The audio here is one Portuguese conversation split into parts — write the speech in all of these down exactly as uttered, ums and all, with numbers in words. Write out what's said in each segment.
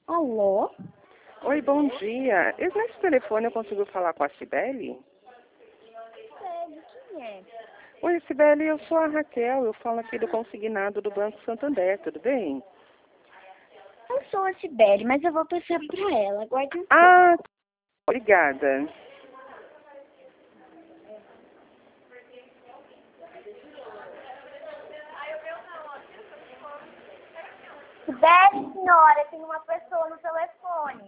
Alô? Oi, bom dia. E nesse telefone eu consigo falar com a Cibele? Sério, quem é? Oi, Cibele, eu sou a Raquel, eu falo aqui do consignado do Banco Santander, tudo bem? Eu sou a Sibeli, mas eu vou passar pra ela. Aguarde um pouco. Ah, obrigada. Sibeli, senhora, tem uma pessoa no telefone.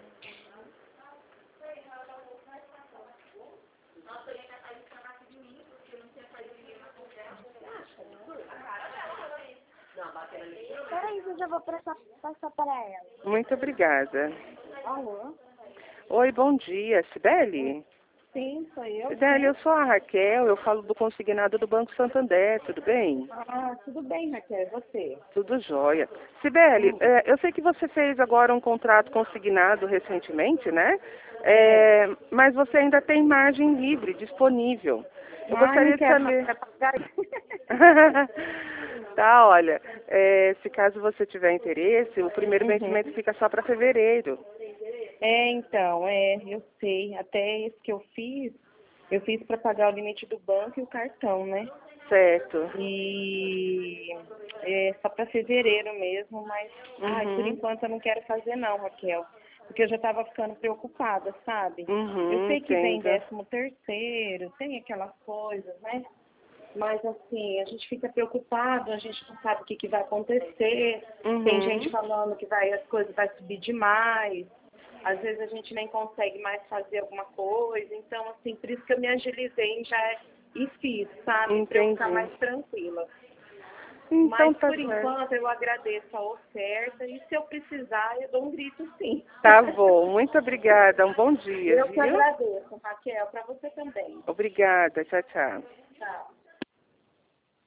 Peraí, eu já vou passar, passar para ela. Muito obrigada. Alô? Oi, bom dia, Cibele? Sim, sou eu. Cibele, eu sou a Raquel, eu falo do consignado do Banco Santander, tudo bem? Ah, tudo bem, Raquel, e você? Tudo jóia. Cibele, Hum. é, eu sei que você fez agora um contrato consignado recentemente, né? É, mas você ainda tem margem livre disponível. Eu Ai, não gostaria de quero mais saber. pagar. Tá, olha, é, se caso você tiver interesse, o primeiro Uhum. vencimento fica só para fevereiro. É, então, é, eu sei. Até esse que eu fiz, eu fiz para pagar o limite do banco e o cartão, né? Certo. E é só para fevereiro mesmo, mas ai, por Uhum. enquanto eu não quero fazer não, Raquel. Porque eu já estava ficando preocupada, sabe? Eu Uhum, sei que vem entendo. décimo terceiro, tem aquelas coisas, né? Mas assim, a gente fica preocupado, a gente não sabe o que, que vai acontecer. Tem gente Uhum. falando que vai, as coisas vai subir demais. Às vezes a gente nem consegue mais fazer alguma coisa. Então, assim, por isso que eu me agilizei e já e fiz, sabe? Para eu ficar Entendi. mais tranquila. Então Mas tá por certo. enquanto eu agradeço a oferta e se eu precisar eu dou um grito sim. Tá bom, muito obrigada. Um bom dia, Eu que viu? agradeço, Raquel, para você também. Obrigada, tchau, tchau. Tchau.